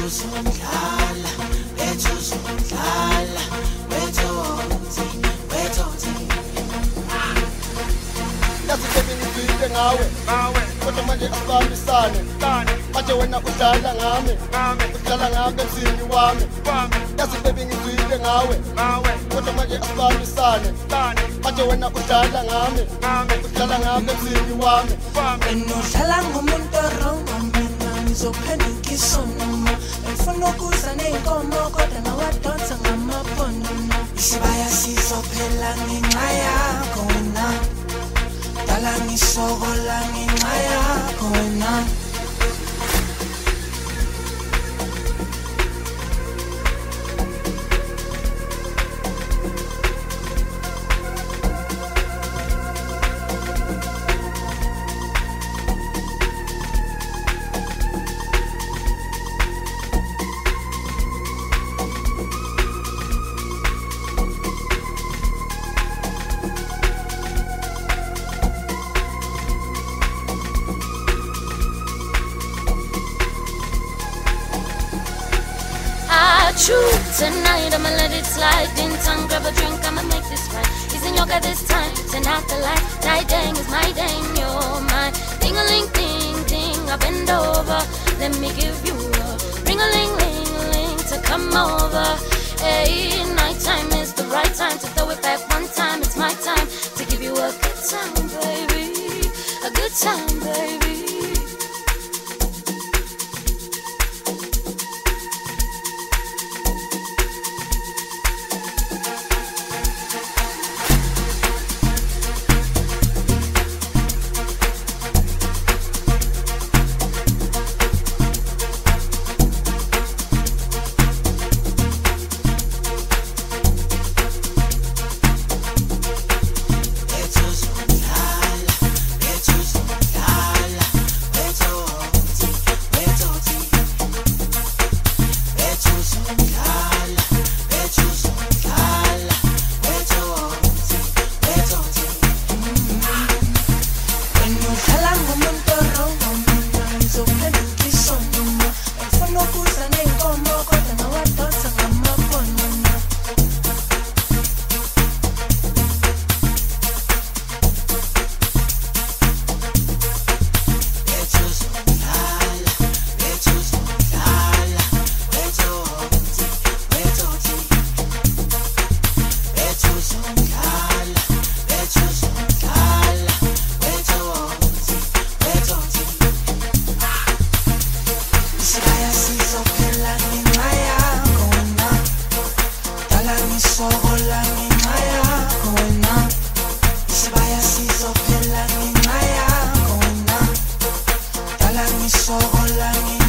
uzondlala, bethu uzondlala, wethothi. Yazi baby ngizwile ngawe kodwa manje asibambisane manje wena udlala ngami udlala ngami emzini wami yazi baby ngizwile ngawe kodwa manje asibambisane manje wena udlala ngami udlala ngami emzini wami Wena udlala ngomuntu wrong mina ngizophenduka isonoma ngifuna ukuza ney'nkomo kodwa nawadonsa ngamaphondo isibaya sizophela ngenxa yakho wena dala ngisokola ngenxa yakho wena Truth tonight, I'ma let it slide. In tongue, grab a drink, I'ma make this right. He's in yoga this time, turn out the light. Night dang is my dang, you're mine. Ding-a-ling, ding, ding, I bend over. Let me give you a ring-a-ling-ling-ling to come over. Hey, nighttime is the right time to throw it back one time. It's my time to give you a good time, baby. A good time, baby. Sogola